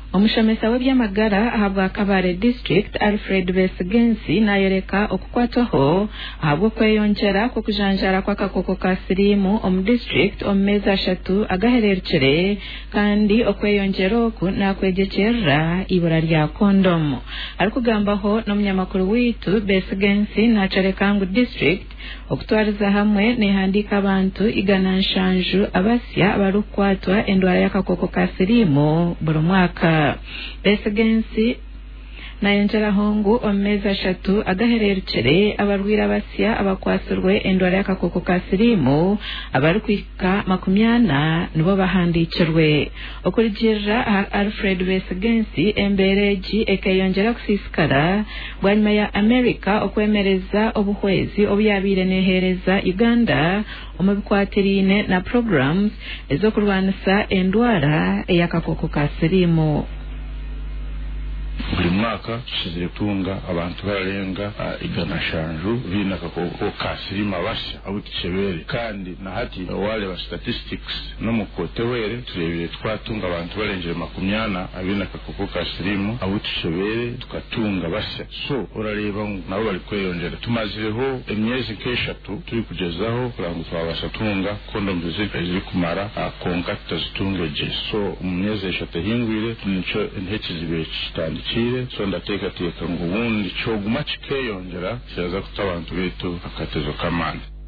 Omushamesa w'ebyamagara ahabwa Kabale District Alfred Besiggensi nayereka okukwataho ahabwo kweyongera ko kujanjara kw'akakoko ka siriimu omu district omu mezi 3 agahererekere kandi okweyongera oku nakwegyekyerera ibura lya kondomu. Arikugambaho n'omunyamakuru witu Besiggensi nacereka ngu district okutwariza hamwe nehandika abantu 107 abasya abarukwatwa endwara y'akakoko ka siriimu buri mwaka. Besiggensi nayongeraho ngu omu mezi 3 agahererekere abarwira abasya abakwasirwe endwara y'akakoko ka siriimu abarukwika 40 nibo bahandikirwe. Okurigirira Alfred Besiggensi embeera egi ekeyongera kusiisikara bwanyuma ya America okwemereza obuhwezi obuyabiire nehereza Uganda omu bikwatiriine na programs ezokurwanisa endwara ey'akakoko ka siriimu. Buri mwaka tushizire tunga abantu bararenga 107 bina akakoko ka siriimu abasya abukicebere kandi na hati wale wa statistics no mukotewere turebere twatunga abantu barengere 40 abina akakoko ka siriimu abukicebere tukatunga basya. So urareba nabo bari kweyongera tumazireho emyezi nk'eshatu turi kugezaho kurango twabasha tunga kondomu ziri kumara konka tuzitungeje. So mu myezi 3 hingwire nico ntekizibe kitandikire. So ndateka ngo ubundi cyoguma kikeyongera kiraza kutabantu betu akatezo kamana.